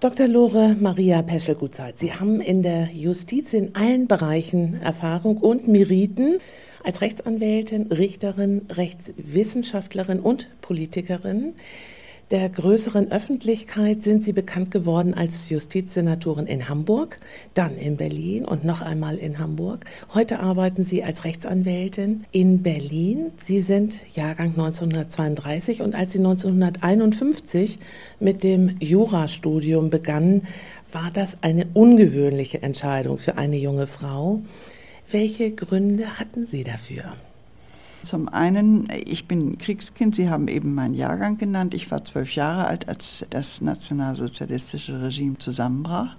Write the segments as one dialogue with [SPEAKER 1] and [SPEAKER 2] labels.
[SPEAKER 1] Dr. Lore Maria Peschel-Gutzeit, Sie haben in der Justiz in allen Bereichen Erfahrung und Meriten. Als Rechtsanwältin, Richterin, Rechtswissenschaftlerin und Politikerin. Der größeren Öffentlichkeit sind Sie bekannt geworden als Justizsenatorin in Hamburg, dann in Berlin und noch einmal in Hamburg. Heute arbeiten Sie als Rechtsanwältin in Berlin. Sie sind Jahrgang 1932 und als Sie 1951 mit dem Jurastudium begannen, war das eine ungewöhnliche Entscheidung für eine junge Frau. Welche Gründe hatten Sie dafür?
[SPEAKER 2] Zum einen, ich bin Kriegskind, Sie haben eben meinen Jahrgang genannt. Ich war 12 Jahre alt, als das nationalsozialistische Regime zusammenbrach.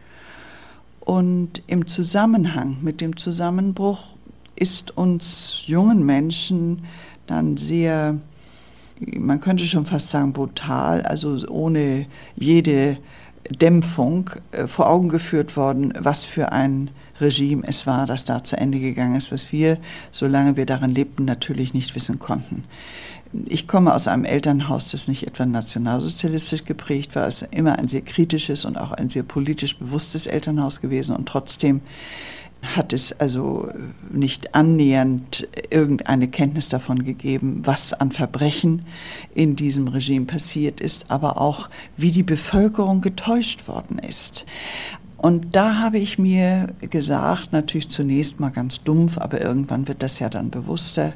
[SPEAKER 2] Und im Zusammenhang mit dem Zusammenbruch ist uns jungen Menschen dann sehr, man könnte schon fast sagen brutal, also ohne jede Dämpfung vor Augen geführt worden, was für ein Regime es war, das da zu Ende gegangen ist, was wir, solange wir darin lebten, natürlich nicht wissen konnten. Ich komme aus einem Elternhaus, das nicht etwa nationalsozialistisch geprägt war, es ist immer ein sehr kritisches und auch ein sehr politisch bewusstes Elternhaus gewesen und trotzdem hat es also nicht annähernd irgendeine Kenntnis davon gegeben, was an Verbrechen in diesem Regime passiert ist, aber auch, wie die Bevölkerung getäuscht worden ist. Und da habe ich mir gesagt, natürlich zunächst mal ganz dumpf, aber irgendwann wird das ja dann bewusster,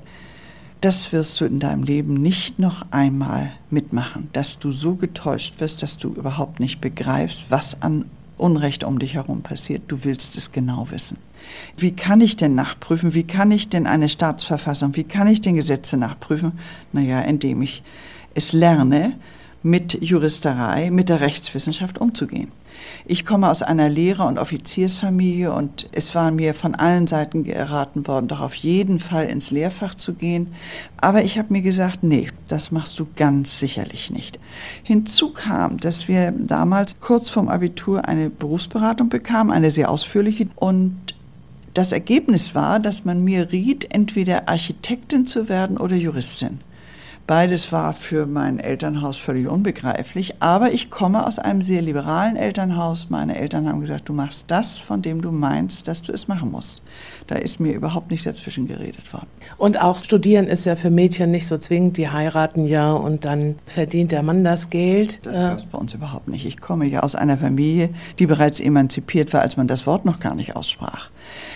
[SPEAKER 2] das wirst du in deinem Leben nicht noch einmal mitmachen, dass du so getäuscht wirst, dass du überhaupt nicht begreifst, was an Unrecht um dich herum passiert. Du willst es genau wissen. Wie kann ich denn nachprüfen? Wie kann ich denn eine Staatsverfassung, wie kann ich denn Gesetze nachprüfen? Naja, indem ich es lerne, mit Juristerei, mit der Rechtswissenschaft umzugehen. Ich komme aus einer Lehrer- und Offiziersfamilie und es war mir von allen Seiten geraten worden, doch auf jeden Fall ins Lehrfach zu gehen. Aber ich habe mir gesagt, nee, das machst du ganz sicherlich nicht. Hinzu kam, dass wir damals kurz vorm Abitur eine Berufsberatung bekamen, eine sehr ausführliche. Und das Ergebnis war, dass man mir riet, entweder Architektin zu werden oder Juristin. Beides war für mein Elternhaus völlig unbegreiflich, aber ich komme aus einem sehr liberalen Elternhaus. Meine Eltern haben gesagt, du machst das, von dem du meinst, dass du es machen musst. Da ist mir überhaupt nicht dazwischen geredet worden.
[SPEAKER 1] Und auch studieren ist ja für Mädchen nicht so zwingend, die heiraten ja und dann verdient der Mann das Geld.
[SPEAKER 2] Das gab es bei uns überhaupt nicht. Ich komme ja aus einer Familie, die bereits emanzipiert war, als man das Wort noch gar nicht aussprach.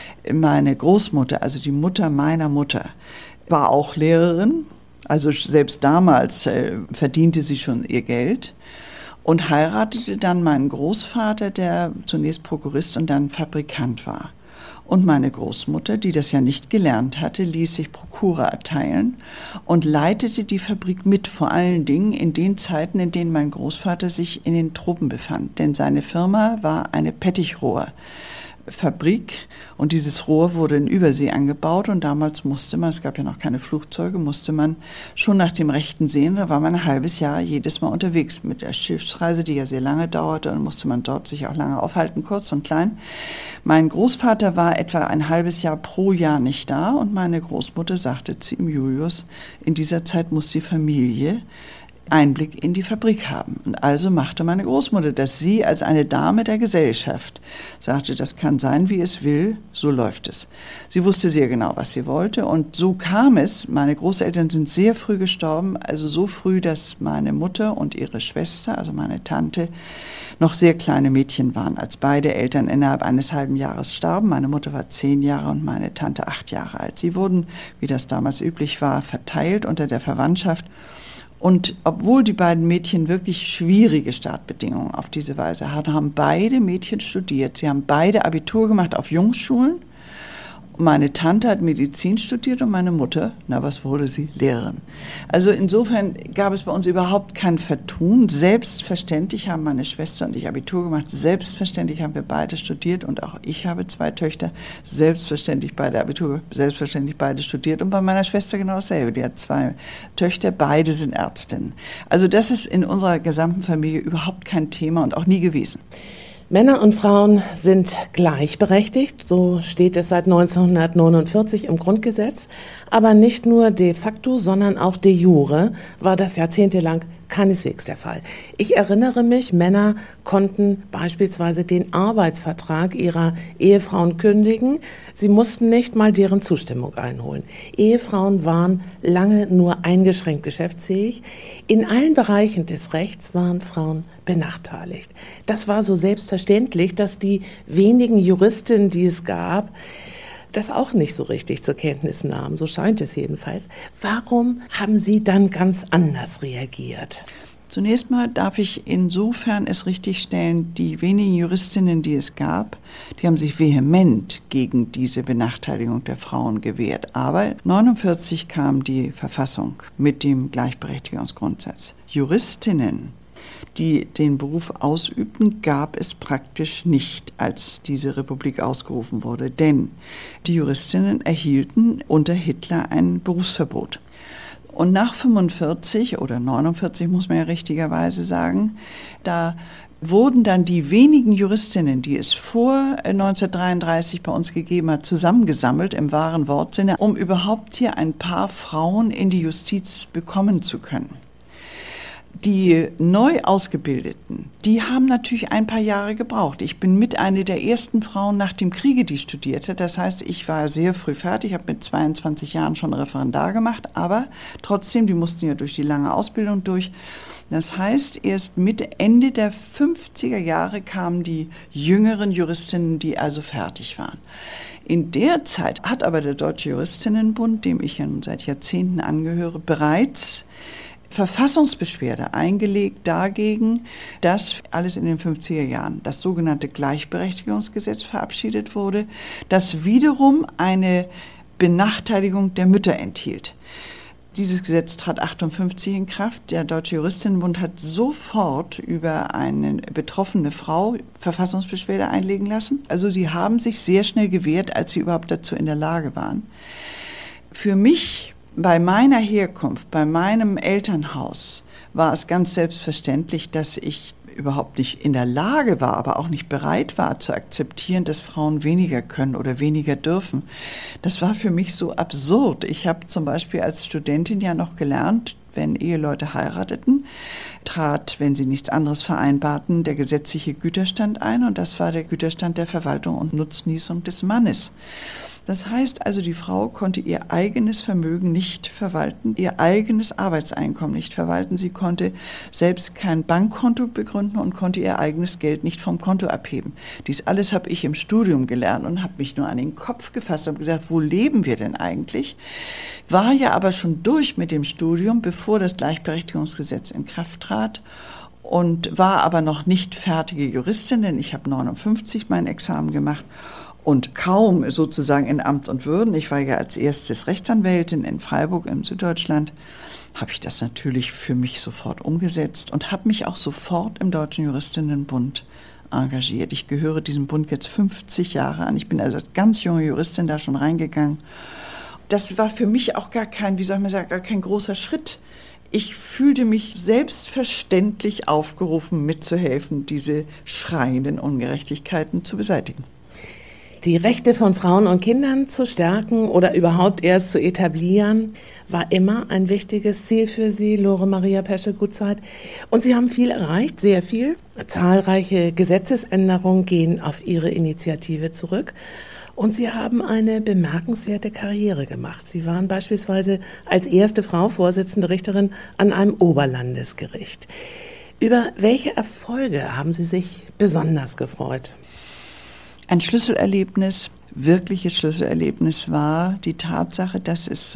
[SPEAKER 2] Meine Großmutter, also die Mutter meiner Mutter, war auch Lehrerin. Also selbst damals verdiente sie schon ihr Geld und heiratete dann meinen Großvater, der zunächst Prokurist und dann Fabrikant war. Und meine Großmutter, die das ja nicht gelernt hatte, ließ sich Prokura erteilen und leitete die Fabrik mit, vor allen Dingen in den Zeiten, in denen mein Großvater sich in den Tropen befand. Denn seine Firma war eine Pettichrohrfabrik und dieses Rohr wurde in Übersee angebaut und damals musste man, es gab ja noch keine Flugzeuge, musste man schon nach dem Rechten sehen, da war man ein halbes Jahr jedes Mal unterwegs mit der Schiffsreise, die ja sehr lange dauerte und musste man dort sich auch lange aufhalten, kurz und klein. Mein Großvater war etwa ein halbes Jahr pro Jahr nicht da und meine Großmutter sagte zu ihm, Julius, in dieser Zeit muss die Familie Einblick in die Fabrik haben. Und also machte meine Großmutter das. Sie als eine Dame der Gesellschaft sagte, das kann sein, wie es will, so läuft es. Sie wusste sehr genau, was sie wollte und so kam es. Meine Großeltern sind sehr früh gestorben, also so früh, dass meine Mutter und ihre Schwester, also meine Tante, noch sehr kleine Mädchen waren, als beide Eltern innerhalb eines halben Jahres starben. Meine Mutter war 10 Jahre und meine Tante 8 Jahre alt. Sie wurden, wie das damals üblich war, verteilt unter der Verwandtschaft. Und obwohl die beiden Mädchen wirklich schwierige Startbedingungen auf diese Weise hatten, haben beide Mädchen studiert. Sie haben beide Abitur gemacht auf Jungsschulen. Meine Tante hat Medizin studiert und meine Mutter, na was wurde sie? Lehrerin. Also insofern gab es bei uns überhaupt kein Vertun. Selbstverständlich haben meine Schwester und ich Abitur gemacht. Selbstverständlich haben wir beide studiert und auch ich habe 2 Töchter. Selbstverständlich beide Abitur, selbstverständlich beide studiert. Und bei meiner Schwester genau dasselbe. Die hat 2 Töchter, beide sind Ärztinnen. Also das ist in unserer gesamten Familie überhaupt kein Thema und auch nie gewesen.
[SPEAKER 1] Männer und Frauen sind gleichberechtigt, so steht es seit 1949 im Grundgesetz. Aber nicht nur de facto, sondern auch de jure war das jahrzehntelang keineswegs der Fall. Ich erinnere mich, Männer konnten beispielsweise den Arbeitsvertrag ihrer Ehefrauen kündigen. Sie mussten nicht mal deren Zustimmung einholen. Ehefrauen waren lange nur eingeschränkt geschäftsfähig. In allen Bereichen des Rechts waren Frauen benachteiligt. Das war so selbstverständlich, dass die wenigen Juristinnen, die es gab, das auch nicht so richtig zur Kenntnis nahmen. So scheint es jedenfalls. Warum haben Sie dann ganz anders reagiert?
[SPEAKER 2] Zunächst mal darf ich insofern es richtigstellen, die wenigen Juristinnen, die es gab, die haben sich vehement gegen diese Benachteiligung der Frauen gewehrt. Aber 1949 kam die Verfassung mit dem Gleichberechtigungsgrundsatz. Juristinnen, die den Beruf ausübten, gab es praktisch nicht, als diese Republik ausgerufen wurde. Denn die Juristinnen erhielten unter Hitler ein Berufsverbot. Und nach 45 oder 49 muss man ja richtigerweise sagen, da wurden dann die wenigen Juristinnen, die es vor 1933 bei uns gegeben hat, zusammengesammelt im wahren Wortsinne, um überhaupt hier ein paar Frauen in die Justiz bekommen zu können. Die neu Ausgebildeten, die haben natürlich ein paar Jahre gebraucht. Ich bin mit einer der ersten Frauen nach dem Kriege, die studierte. Das heißt, ich war sehr früh fertig, habe mit 22 Jahren schon Referendar gemacht, aber trotzdem, die mussten ja durch die lange Ausbildung durch. Das heißt, erst Mitte, Ende der 50er Jahre kamen die jüngeren Juristinnen, die also fertig waren. In der Zeit hat aber der Deutsche Juristinnenbund, dem ich ja nun seit Jahrzehnten angehöre, bereits Verfassungsbeschwerde eingelegt dagegen, dass alles in den 50er Jahren das sogenannte Gleichberechtigungsgesetz verabschiedet wurde, das wiederum eine Benachteiligung der Mütter enthielt. Dieses Gesetz trat 1958 in Kraft. Der Deutsche Juristinnenbund hat sofort über eine betroffene Frau Verfassungsbeschwerde einlegen lassen. Also sie haben sich sehr schnell gewehrt, als sie überhaupt dazu in der Lage waren. Für mich, bei meiner Herkunft, bei meinem Elternhaus, war es ganz selbstverständlich, dass ich überhaupt nicht in der Lage war, aber auch nicht bereit war zu akzeptieren, dass Frauen weniger können oder weniger dürfen. Das war für mich so absurd. Ich habe zum Beispiel als Studentin ja noch gelernt, wenn Eheleute heirateten, trat, wenn sie nichts anderes vereinbarten, der gesetzliche Güterstand ein, und das war der Güterstand der Verwaltung und Nutznießung des Mannes. Das heißt also, die Frau konnte ihr eigenes Vermögen nicht verwalten, ihr eigenes Arbeitseinkommen nicht verwalten. Sie konnte selbst kein Bankkonto begründen und konnte ihr eigenes Geld nicht vom Konto abheben. Dies alles habe ich im Studium gelernt und habe mich nur an den Kopf gefasst und gesagt, wo leben wir denn eigentlich? War ja aber schon durch mit dem Studium, bevor das Gleichberechtigungsgesetz in Kraft trat. Und war aber noch nicht fertige Juristin, denn ich habe 1959 mein Examen gemacht. Und kaum sozusagen in Amt und Würden, ich war ja als erstes Rechtsanwältin in Freiburg in Süddeutschland, habe ich das natürlich für mich sofort umgesetzt und habe mich auch sofort im Deutschen Juristinnenbund engagiert. Ich gehöre diesem Bund jetzt 50 Jahre an. Ich bin also als ganz junge Juristin da schon reingegangen. Das war für mich auch gar kein, wie soll man sagen, gar kein großer Schritt. Ich fühlte mich selbstverständlich aufgerufen, mitzuhelfen, diese schreienden Ungerechtigkeiten zu beseitigen.
[SPEAKER 1] Die Rechte von Frauen und Kindern zu stärken oder überhaupt erst zu etablieren, war immer ein wichtiges Ziel für Sie, Lore Maria Peschel-Gutzeit. Und Sie haben viel erreicht, sehr viel. Zahlreiche Gesetzesänderungen gehen auf Ihre Initiative zurück. Und Sie haben eine bemerkenswerte Karriere gemacht. Sie waren beispielsweise als erste Frau Vorsitzende Richterin an einem Oberlandesgericht. Über welche Erfolge haben Sie sich besonders gefreut?
[SPEAKER 2] Ein Schlüsselerlebnis, wirkliches Schlüsselerlebnis war die Tatsache, dass es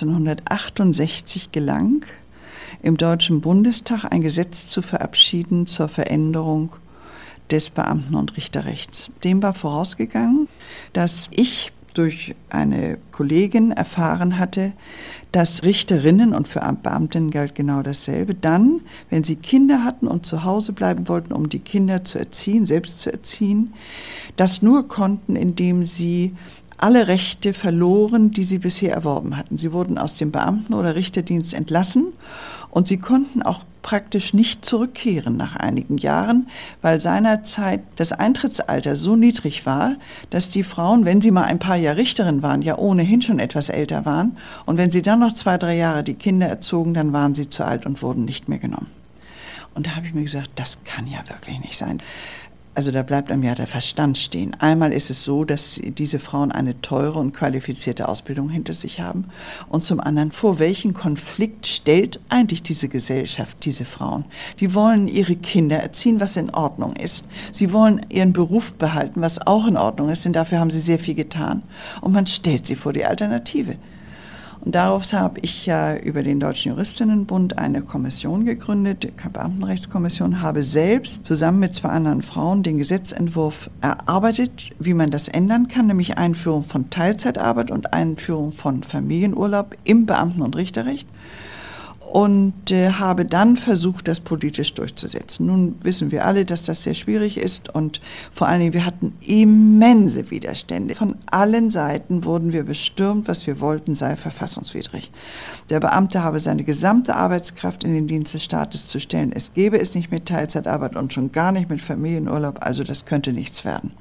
[SPEAKER 2] 1968 gelang, im Deutschen Bundestag ein Gesetz zu verabschieden zur Veränderung des Beamten- und Richterrechts. Dem war vorausgegangen, dass ich durch eine Kollegin erfahren hatte, dass Richterinnen, und für Beamtinnen galt genau dasselbe, dann, wenn sie Kinder hatten und zu Hause bleiben wollten, um die Kinder zu erziehen, selbst zu erziehen, das nur konnten, indem sie alle Rechte verloren, die sie bisher erworben hatten. Sie wurden aus dem Beamten- oder Richterdienst entlassen und sie konnten auch praktisch nicht zurückkehren nach einigen Jahren, weil seinerzeit das Eintrittsalter so niedrig war, dass die Frauen, wenn sie mal ein paar Jahre Richterin waren, ja ohnehin schon etwas älter waren. Und wenn sie dann noch 2, 3 Jahre die Kinder erzogen, dann waren sie zu alt und wurden nicht mehr genommen. Und da habe ich mir gesagt, das kann ja wirklich nicht sein. Also da bleibt einem ja der Verstand stehen. Einmal ist es so, dass diese Frauen eine teure und qualifizierte Ausbildung hinter sich haben. Und zum anderen, vor welchen Konflikt stellt eigentlich diese Gesellschaft diese Frauen? Die wollen ihre Kinder erziehen, was in Ordnung ist. Sie wollen ihren Beruf behalten, was auch in Ordnung ist, denn dafür haben sie sehr viel getan. Und man stellt sie vor die Alternative. Und darauf habe ich ja über den Deutschen Juristinnenbund eine Kommission gegründet, die Beamtenrechtskommission, habe selbst zusammen mit 2 anderen Frauen den Gesetzentwurf erarbeitet, wie man das ändern kann, nämlich Einführung von Teilzeitarbeit und Einführung von Familienurlaub im Beamten- und Richterrecht. Und habe dann versucht, das politisch durchzusetzen. Nun wissen wir alle, dass das sehr schwierig ist und vor allen Dingen, wir hatten immense Widerstände. Von allen Seiten wurden wir bestürmt, was wir wollten, sei verfassungswidrig. Der Beamte habe seine gesamte Arbeitskraft in den Dienst des Staates zu stellen. Es gäbe es nicht mit Teilzeitarbeit und schon gar nicht mit Familienurlaub, also das könnte nichts werden.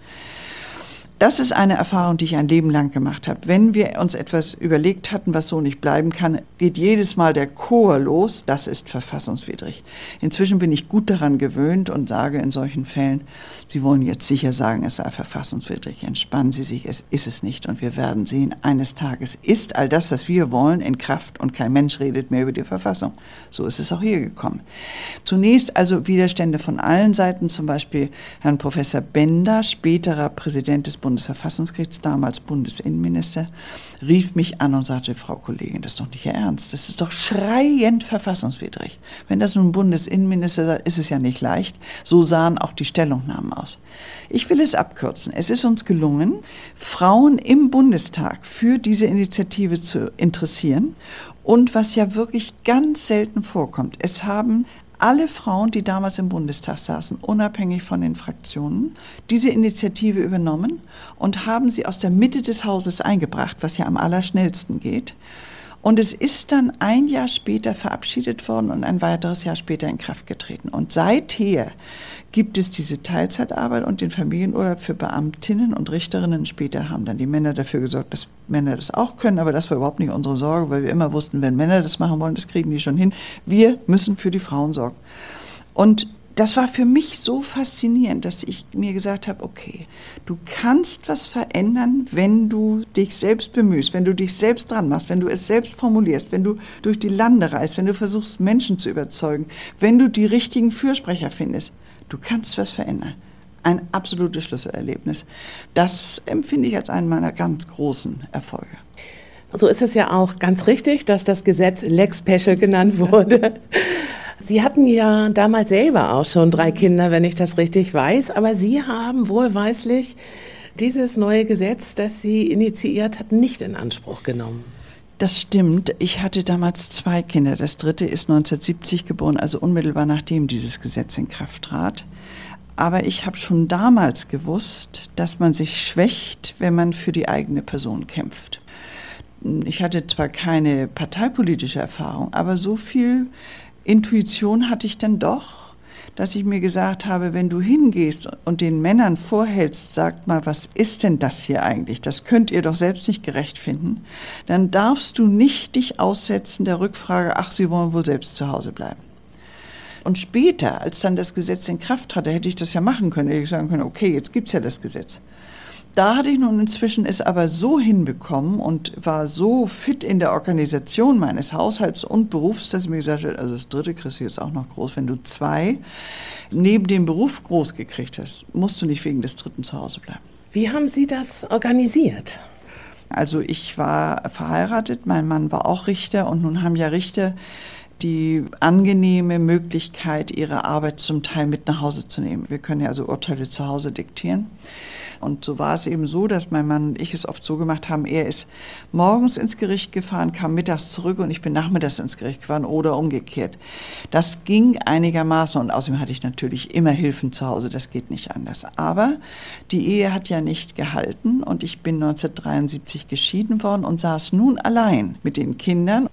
[SPEAKER 2] Das ist eine Erfahrung, die ich ein Leben lang gemacht habe. Wenn wir uns etwas überlegt hatten, was so nicht bleiben kann, geht jedes Mal der Chor los, das ist verfassungswidrig. Inzwischen bin ich gut daran gewöhnt und sage in solchen Fällen, Sie wollen jetzt sicher sagen, es sei verfassungswidrig. Entspannen Sie sich, es ist es nicht. Und wir werden sehen, eines Tages ist all das, was wir wollen, in Kraft und kein Mensch redet mehr über die Verfassung. So ist es auch hier gekommen. Zunächst also Widerstände von allen Seiten, zum Beispiel Herrn Professor Bender, späterer Präsident des Bundesverfassungsgerichts, damals Bundesinnenminister, rief mich an und sagte, Frau Kollegin, das ist doch nicht Ihr Ernst, das ist doch schreiend verfassungswidrig. Wenn das nun ein Bundesinnenminister sagt, ist es ja nicht leicht. So sahen auch die Stellungnahmen aus. Ich will es abkürzen. Es ist uns gelungen, Frauen im Bundestag für diese Initiative zu interessieren. Und was ja wirklich ganz selten vorkommt, es haben alle Frauen, die damals im Bundestag saßen, unabhängig von den Fraktionen, diese Initiative übernommen und haben sie aus der Mitte des Hauses eingebracht, was ja am allerschnellsten geht. Und es ist dann ein Jahr später verabschiedet worden und ein weiteres Jahr später in Kraft getreten. Und seither gibt es diese Teilzeitarbeit und den Familienurlaub für Beamtinnen und Richterinnen. Später haben dann die Männer dafür gesorgt, dass Männer das auch können, aber das war überhaupt nicht unsere Sorge, weil wir immer wussten, wenn Männer das machen wollen, das kriegen die schon hin. Wir müssen für die Frauen sorgen. Und das war für mich so faszinierend, dass ich mir gesagt habe, okay, du kannst was verändern, wenn du dich selbst bemühst, wenn du dich selbst dran machst, wenn du es selbst formulierst, wenn du durch die Lande reist, wenn du versuchst, Menschen zu überzeugen, wenn du die richtigen Fürsprecher findest. Du kannst was verändern. Ein absolutes Schlüsselerlebnis. Das empfinde ich als einen meiner ganz großen Erfolge.
[SPEAKER 1] So ist es ja auch ganz richtig, dass das Gesetz Lex Peschel genannt wurde. Sie hatten ja damals selber auch schon 3 Kinder, wenn ich das richtig weiß, aber Sie haben wohlweislich dieses neue Gesetz, das Sie initiiert hatten, nicht in Anspruch genommen.
[SPEAKER 2] Das stimmt. Ich hatte damals 2 Kinder. Das dritte ist 1970 geboren, also unmittelbar nachdem dieses Gesetz in Kraft trat. Aber ich habe schon damals gewusst, dass man sich schwächt, wenn man für die eigene Person kämpft. Ich hatte zwar keine parteipolitische Erfahrung, aber so viel Intuition hatte ich dann doch, dass ich mir gesagt habe, wenn du hingehst und den Männern vorhältst, sagt mal, was ist denn das hier eigentlich? Das könnt ihr doch selbst nicht gerecht finden. Dann darfst du nicht dich aussetzen der Rückfrage, ach, sie wollen wohl selbst zu Hause bleiben. Und später, als dann das Gesetz in Kraft trat, da hätte ich das ja machen können, hätte ich sagen können, okay, jetzt gibt's ja das Gesetz. Da hatte ich nun inzwischen es aber so hinbekommen und war so fit in der Organisation meines Haushalts und Berufs, dass ich mir gesagt habe, also das dritte kriegst du jetzt auch noch groß. Wenn du 2 neben dem Beruf groß gekriegt hast, musst du nicht wegen des dritten zu Hause bleiben.
[SPEAKER 1] Wie haben Sie das organisiert?
[SPEAKER 2] Also ich war verheiratet, mein Mann war auch Richter und nun haben ja Richter die angenehme Möglichkeit, ihre Arbeit zum Teil mit nach Hause zu nehmen. Wir können ja also Urteile zu Hause diktieren. Und so war es eben so, dass mein Mann und ich es oft so gemacht haben, er ist morgens ins Gericht gefahren, kam mittags zurück und ich bin nachmittags ins Gericht gefahren oder umgekehrt. Das ging einigermaßen und außerdem hatte ich natürlich immer Hilfen zu Hause, das geht nicht anders. Aber die Ehe hat ja nicht gehalten und ich bin 1973 geschieden worden und saß nun allein mit den Kindern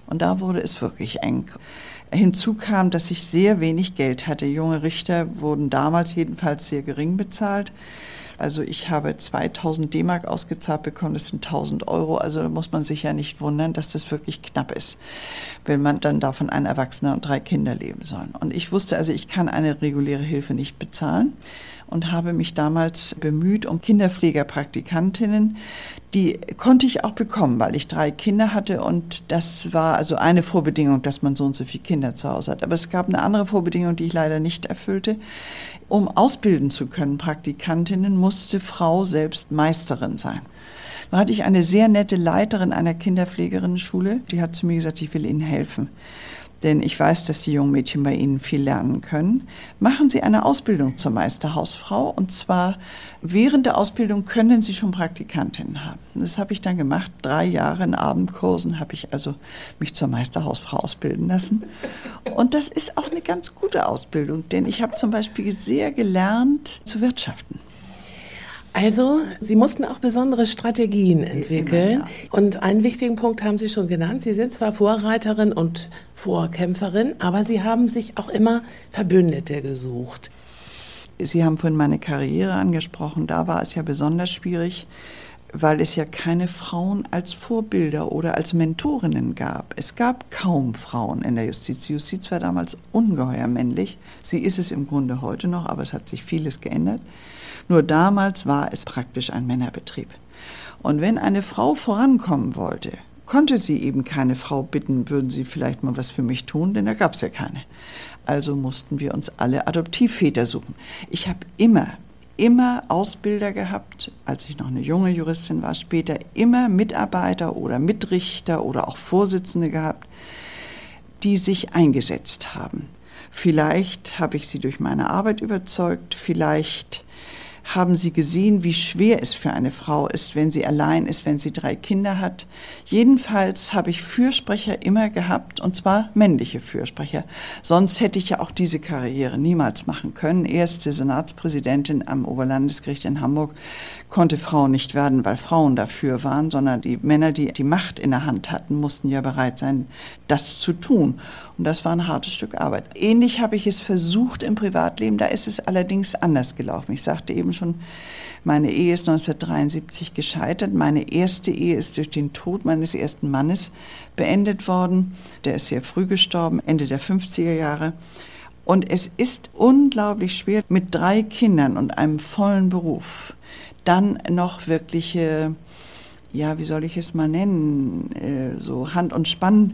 [SPEAKER 2] Und da wurde es wirklich eng. Hinzu kam, dass ich sehr wenig Geld hatte. Junge Richter wurden damals jedenfalls sehr gering bezahlt. Also ich habe 2000 D-Mark ausgezahlt bekommen, das sind 1000 Euro. Also da muss man sich ja nicht wundern, dass das wirklich knapp ist, wenn man dann davon ein Erwachsener und 3 Kinder leben soll. Und ich wusste, also ich kann eine reguläre Hilfe nicht bezahlen und habe mich damals bemüht um Kinderpflegerpraktikantinnen. Die konnte ich auch bekommen, weil ich 3 Kinder hatte und das war also eine Vorbedingung, dass man so und so viele Kinder zu Hause hat. Aber es gab eine andere Vorbedingung, die ich leider nicht erfüllte. Um ausbilden zu können, Praktikantinnen, musste Frau selbst Meisterin sein. Da hatte ich eine sehr nette Leiterin einer Kinderpflegerinnenschule, die hat zu mir gesagt, ich will Ihnen helfen. Denn ich weiß, dass die jungen Mädchen bei Ihnen viel lernen können. Machen Sie eine Ausbildung zur Meisterhausfrau und zwar während der Ausbildung können Sie schon Praktikantinnen haben. Das habe ich dann gemacht. 3 Jahre in Abendkursen habe ich also mich zur Meisterhausfrau ausbilden lassen. Und das ist auch eine ganz gute Ausbildung, denn ich habe zum Beispiel sehr gelernt zu wirtschaften.
[SPEAKER 1] Also, Sie mussten auch besondere Strategien entwickeln.
[SPEAKER 2] Immer, ja.
[SPEAKER 1] Und einen wichtigen Punkt haben Sie schon genannt. Sie sind zwar Vorreiterin und Vorkämpferin, aber Sie haben sich auch immer Verbündete gesucht.
[SPEAKER 2] Sie haben vorhin meine Karriere angesprochen. Da war es ja besonders schwierig, weil es ja keine Frauen als Vorbilder oder als Mentorinnen gab. Es gab kaum Frauen in der Justiz. Die Justiz war damals ungeheuer männlich. Sie ist es im Grunde heute noch, aber es hat sich vieles geändert. Nur damals war es praktisch ein Männerbetrieb. Und wenn eine Frau vorankommen wollte, konnte sie eben keine Frau bitten, würden Sie vielleicht mal was für mich tun, denn da gab es ja keine. Also mussten wir uns alle Adoptivväter suchen. Ich habe immer Ausbilder gehabt, als ich noch eine junge Juristin war, später immer Mitarbeiter oder Mitrichter oder auch Vorsitzende gehabt, die sich eingesetzt haben. Vielleicht habe ich sie durch meine Arbeit überzeugt, vielleicht haben sie gesehen, wie schwer es für eine Frau ist, wenn sie allein ist, wenn sie 3 Kinder hat. Jedenfalls habe ich Fürsprecher immer gehabt, und zwar männliche Fürsprecher. Sonst hätte ich ja auch diese Karriere niemals machen können. Erste Senatspräsidentin am Oberlandesgericht in Hamburg konnte Frau nicht werden, weil Frauen dafür waren, sondern die Männer, die die Macht in der Hand hatten, mussten ja bereit sein, das zu tun. Und das war ein hartes Stück Arbeit. Ähnlich habe ich es versucht im Privatleben, da ist es allerdings anders gelaufen. Ich sagte eben schon, meine Ehe ist 1973 gescheitert. Meine erste Ehe ist durch den Tod meines ersten Mannes beendet worden. Der ist sehr früh gestorben, Ende der 50er Jahre. Und es ist unglaublich schwer, mit 3 Kindern und einem vollen Beruf dann noch wirkliche, ja, wie soll ich es mal nennen, so Hand- und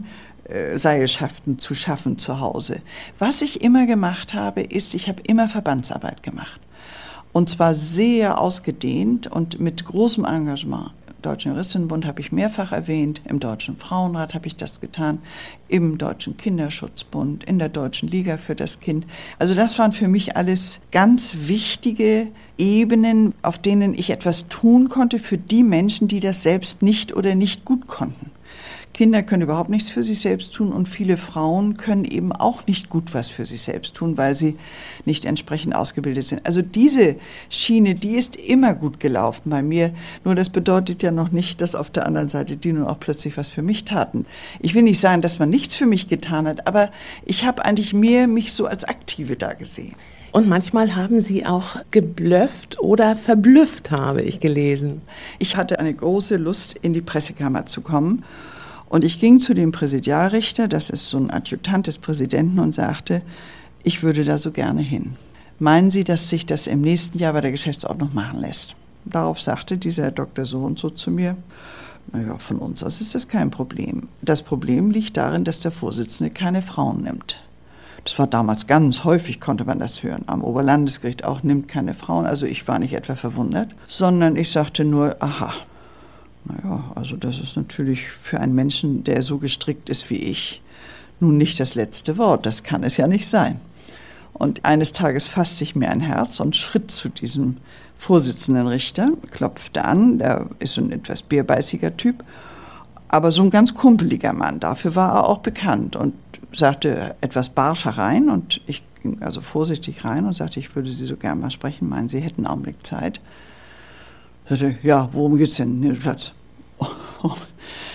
[SPEAKER 2] Spannseilschaften zu schaffen zu Hause. Was ich immer gemacht habe, ist, ich habe immer Verbandsarbeit gemacht. Und zwar sehr ausgedehnt und mit großem Engagement. Im Deutschen Juristinnenbund habe ich mehrfach erwähnt, im Deutschen Frauenrat habe ich das getan, im Deutschen Kinderschutzbund, in der Deutschen Liga für das Kind. Also das waren für mich alles ganz wichtige Ebenen, auf denen ich etwas tun konnte für die Menschen, die das selbst nicht oder nicht gut konnten. Kinder können überhaupt nichts für sich selbst tun und viele Frauen können eben auch nicht gut was für sich selbst tun, weil sie nicht entsprechend ausgebildet sind. Also diese Schiene, die ist immer gut gelaufen bei mir. Nur das bedeutet ja noch nicht, dass auf der anderen Seite die nun auch plötzlich was für mich taten. Ich will nicht sagen, dass man nichts für mich getan hat, aber ich habe eigentlich mehr mich so als Aktive da gesehen.
[SPEAKER 1] Und manchmal haben Sie auch geblufft oder verblüfft, habe ich gelesen.
[SPEAKER 2] Ich hatte eine große Lust, in die Pressekammer zu kommen. Und ich ging zu dem Präsidialrichter, das ist so ein Adjutant des Präsidenten, und sagte, ich würde da so gerne hin. Meinen Sie, dass sich das im nächsten Jahr bei der Geschäftsordnung machen lässt? Darauf sagte dieser Doktor so und so zu mir, naja, von uns aus ist das kein Problem. Das Problem liegt darin, dass der Vorsitzende keine Frauen nimmt. Das war damals ganz häufig, konnte man das hören. Am Oberlandesgericht auch, nimmt keine Frauen. Also ich war nicht etwa verwundert, sondern ich sagte nur, aha. Naja, also das ist natürlich für einen Menschen, der so gestrickt ist wie ich, nun nicht das letzte Wort. Das kann es ja nicht sein. Und eines Tages fasste ich mir ein Herz und schritt zu diesem Vorsitzenden Richter, klopfte an, der ist so ein etwas bärbeißiger Typ, aber so ein ganz kumpeliger Mann, dafür war er auch bekannt und sagte etwas barsch herein und ich ging also vorsichtig rein und sagte, ich würde Sie so gern mal sprechen, meinen Sie hätten einen Augenblick Zeit? Er sagte, ja, worum geht's denn? Platz.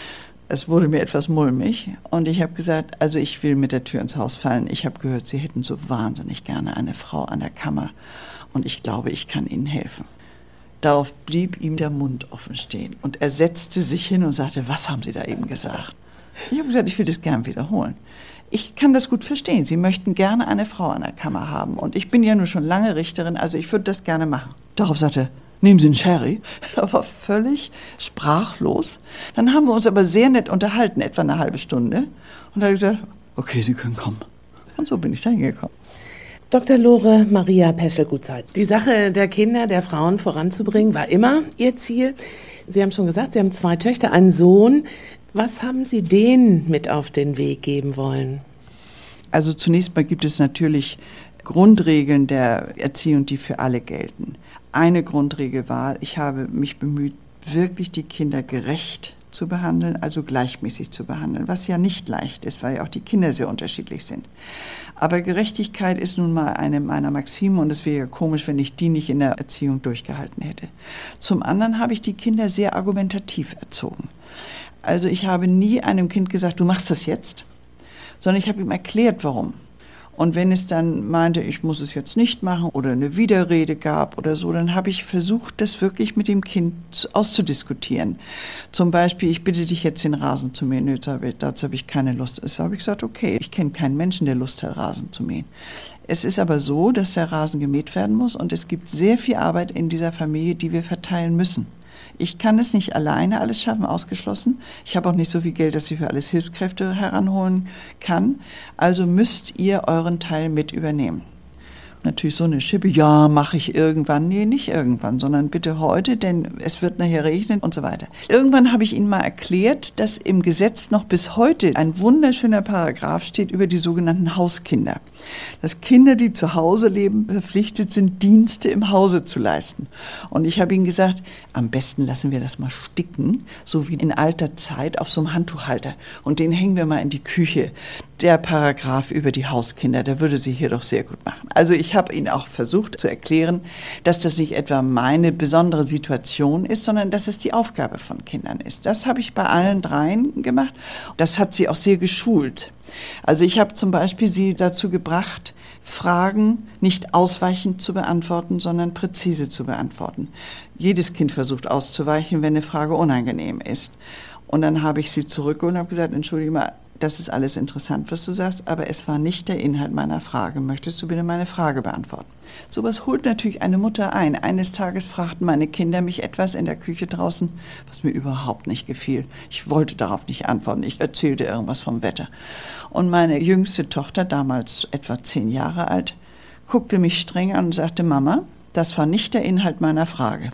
[SPEAKER 2] Es wurde mir etwas mulmig und ich habe gesagt, also ich will mit der Tür ins Haus fallen. Ich habe gehört, Sie hätten so wahnsinnig gerne eine Frau an der Kammer und ich glaube, ich kann Ihnen helfen. Darauf blieb ihm der Mund offen stehen und er setzte sich hin und sagte, was haben Sie da eben gesagt? Ich habe gesagt, ich will das gern wiederholen. Ich kann das gut verstehen. Sie möchten gerne eine Frau an der Kammer haben und ich bin ja nun schon lange Richterin, also ich würde das gerne machen. Darauf sagte er, nehmen Sie einen Sherry. Er war völlig sprachlos. Dann haben wir uns aber sehr nett unterhalten, etwa eine halbe Stunde. Und da habe ich gesagt, okay, Sie können kommen. Und so bin ich da hingekommen.
[SPEAKER 1] Dr. Lore Maria Peschel-Gutzeit, die Sache der Kinder, der Frauen voranzubringen, war immer Ihr Ziel. Sie haben schon gesagt, Sie haben 2 Töchter, einen Sohn. Was haben Sie denen mit auf den Weg geben wollen?
[SPEAKER 2] Also zunächst mal gibt es natürlich Grundregeln der Erziehung, die für alle gelten. Eine Grundregel war, ich habe mich bemüht, wirklich die Kinder gerecht zu behandeln, also gleichmäßig zu behandeln, was ja nicht leicht ist, weil ja auch die Kinder sehr unterschiedlich sind. Aber Gerechtigkeit ist nun mal eine meiner Maximen und es wäre ja komisch, wenn ich die nicht in der Erziehung durchgehalten hätte. Zum anderen habe ich die Kinder sehr argumentativ erzogen. Also ich habe nie einem Kind gesagt, du machst das jetzt, sondern ich habe ihm erklärt, warum. Und wenn es dann meinte, ich muss es jetzt nicht machen oder eine Widerrede gab oder so, dann habe ich versucht, das wirklich mit dem Kind auszudiskutieren. Zum Beispiel, ich bitte dich jetzt den Rasen zu mähen. Nö, dazu habe ich keine Lust. Das habe ich gesagt, okay, ich kenne keinen Menschen, der Lust hat, Rasen zu mähen. Es ist aber so, dass der Rasen gemäht werden muss und es gibt sehr viel Arbeit in dieser Familie, die wir verteilen müssen. Ich kann es nicht alleine alles schaffen, ausgeschlossen. Ich habe auch nicht so viel Geld, dass ich für alles Hilfskräfte heranholen kann. Also müsst ihr euren Teil mit übernehmen. Natürlich so eine Schippe, ja, mache ich irgendwann. Nee, nicht irgendwann, sondern bitte heute, denn es wird nachher regnen und so weiter. Irgendwann habe ich Ihnen mal erklärt, dass im Gesetz noch bis heute ein wunderschöner Paragraph steht über die sogenannten Hauskinder. Dass Kinder, die zu Hause leben, verpflichtet sind, Dienste im Hause zu leisten. Und ich habe Ihnen gesagt, am besten lassen wir das mal sticken, so wie in alter Zeit auf so einem Handtuchhalter. Und den hängen wir mal in die Küche. Der Paragraph über die Hauskinder, der würde Sie hier doch sehr gut machen. Also ich habe Ihnen auch versucht zu erklären, dass das nicht etwa meine besondere Situation ist, sondern dass es die Aufgabe von Kindern ist. Das habe ich bei allen 3 gemacht. Das hat sie auch sehr geschult. Also ich habe zum Beispiel sie dazu gebracht, Fragen nicht ausweichend zu beantworten, sondern präzise zu beantworten. Jedes Kind versucht auszuweichen, wenn eine Frage unangenehm ist. Und dann habe ich sie zurückgeholt und habe gesagt, entschuldige mal, das ist alles interessant, was du sagst, aber es war nicht der Inhalt meiner Frage. Möchtest du bitte meine Frage beantworten? Sowas holt natürlich eine Mutter ein. Eines Tages fragten meine Kinder mich etwas in der Küche draußen, was mir überhaupt nicht gefiel. Ich wollte darauf nicht antworten. Ich erzählte irgendwas vom Wetter. Und meine jüngste Tochter, damals etwa 10 Jahre alt, guckte mich streng an und sagte, Mama, das war nicht der Inhalt meiner Frage.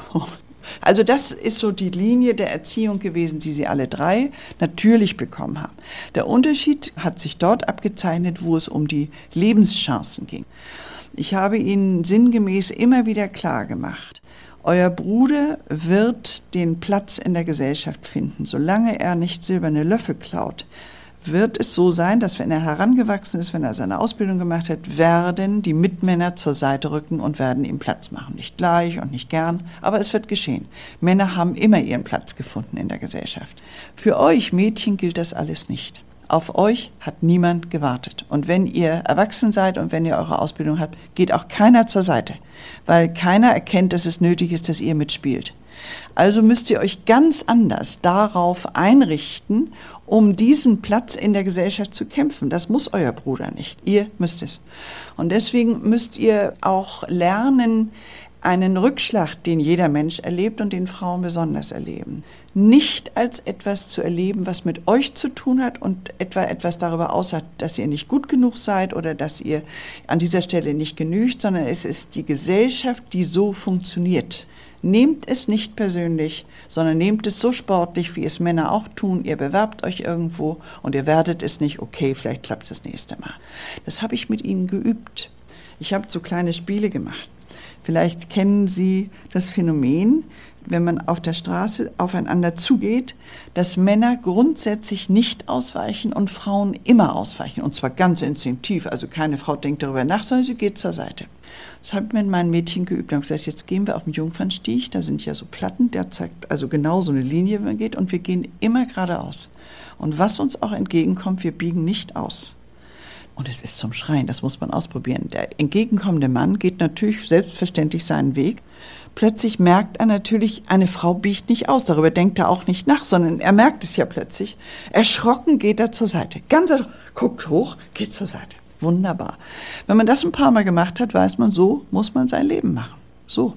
[SPEAKER 2] Also das ist so die Linie der Erziehung gewesen, die sie alle 3 natürlich bekommen haben. Der Unterschied hat sich dort abgezeichnet, wo es um die Lebenschancen ging. Ich habe ihnen sinngemäß immer wieder klar gemacht, euer Bruder wird den Platz in der Gesellschaft finden, solange er nicht silberne Löffel klaut. Wird es so sein, dass wenn er herangewachsen ist, wenn er seine Ausbildung gemacht hat, werden die Mitmänner zur Seite rücken und werden ihm Platz machen. Nicht gleich und nicht gern, aber es wird geschehen. Männer haben immer ihren Platz gefunden in der Gesellschaft. Für euch Mädchen gilt das alles nicht. Auf euch hat niemand gewartet. Und wenn ihr erwachsen seid und wenn ihr eure Ausbildung habt, geht auch keiner zur Seite, weil keiner erkennt, dass es nötig ist, dass ihr mitspielt. Also müsst ihr euch ganz anders darauf einrichten, um diesen Platz in der Gesellschaft zu kämpfen. Das muss euer Bruder nicht. Ihr müsst es. Und deswegen müsst ihr auch lernen, einen Rückschlag, den jeder Mensch erlebt und den Frauen besonders erleben, nicht als etwas zu erleben, was mit euch zu tun hat und etwa etwas darüber aussagt, dass ihr nicht gut genug seid oder dass ihr an dieser Stelle nicht genügt, sondern es ist die Gesellschaft, die so funktioniert. Nehmt es nicht persönlich, sondern nehmt es so sportlich, wie es Männer auch tun. Ihr bewerbt euch irgendwo und ihr werdet es nicht, okay, vielleicht klappt es das nächste Mal. Das habe ich mit ihnen geübt. Ich habe so kleine Spiele gemacht. Vielleicht kennen Sie das Phänomen, wenn man auf der Straße aufeinander zugeht, dass Männer grundsätzlich nicht ausweichen und Frauen immer ausweichen. Und zwar ganz instinktiv. Also keine Frau denkt darüber nach, sondern sie geht zur Seite. Das habe ich mit meinen Mädchen geübt. Ich habe gesagt, jetzt gehen wir auf den Jungfernstieg. Da sind ja so Platten, der zeigt also genau so eine Linie, wenn man geht. Und wir gehen immer geradeaus. Und was uns auch entgegenkommt, wir biegen nicht aus. Und es ist zum Schreien, das muss man ausprobieren. Der entgegenkommende Mann geht natürlich selbstverständlich seinen Weg. Plötzlich merkt er natürlich, eine Frau biegt nicht aus. Darüber denkt er auch nicht nach, sondern er merkt es ja plötzlich. Erschrocken geht er zur Seite. Ganz erschrocken, guckt hoch, geht zur Seite. Wunderbar. Wenn man das ein paar Mal gemacht hat, weiß man, so muss man sein Leben machen. So.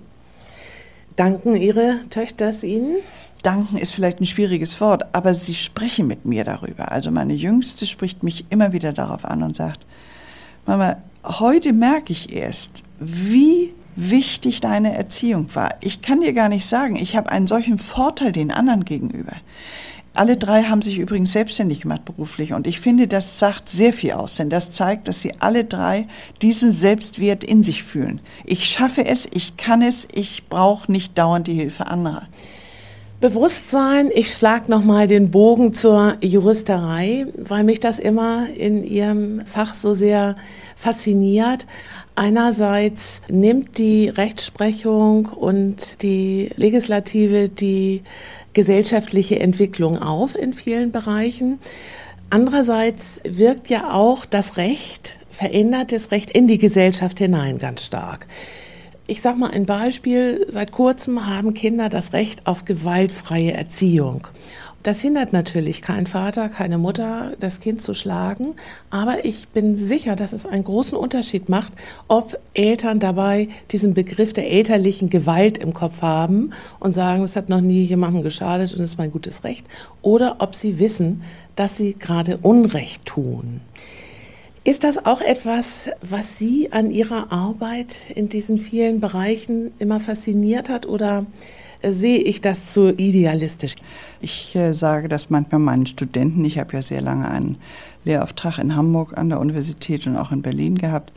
[SPEAKER 1] Danken Ihre Töchter es Ihnen?
[SPEAKER 2] Danken ist vielleicht ein schwieriges Wort, aber sie sprechen mit mir darüber. Also meine Jüngste spricht mich immer wieder darauf an und sagt, Mama, heute merke ich erst, wie wichtig deine Erziehung war. Ich kann dir gar nicht sagen, ich habe einen solchen Vorteil den anderen gegenüber. Alle drei haben sich übrigens selbstständig gemacht beruflich und ich finde, das sagt sehr viel aus, denn das zeigt, dass sie alle drei diesen Selbstwert in sich fühlen. Ich schaffe es, ich kann es, ich brauche nicht dauernd die Hilfe anderer.
[SPEAKER 1] Bewusstsein, ich schlage nochmal den Bogen zur Juristerei, weil mich das immer in Ihrem Fach so sehr fasziniert. Einerseits nimmt die Rechtsprechung und die Legislative die gesellschaftliche Entwicklung auf in vielen Bereichen. Andererseits wirkt ja auch das Recht, verändertes Recht in die Gesellschaft hinein ganz stark. Ich sage mal ein Beispiel, seit kurzem haben Kinder das Recht auf gewaltfreie Erziehung. Das hindert natürlich keinen Vater, keine Mutter, das Kind zu schlagen, aber ich bin sicher, dass es einen großen Unterschied macht, ob Eltern dabei diesen Begriff der elterlichen Gewalt im Kopf haben und sagen, es hat noch nie jemandem geschadet und es ist mein gutes Recht, oder ob sie wissen, dass sie gerade Unrecht tun. Ist das auch etwas, was Sie an Ihrer Arbeit in diesen vielen Bereichen immer fasziniert hat, oder sehe ich das zu idealistisch?
[SPEAKER 2] Ich sage das manchmal meinen Studenten. Ich habe ja sehr lange einen Lehrauftrag in Hamburg an der Universität und auch in Berlin gehabt.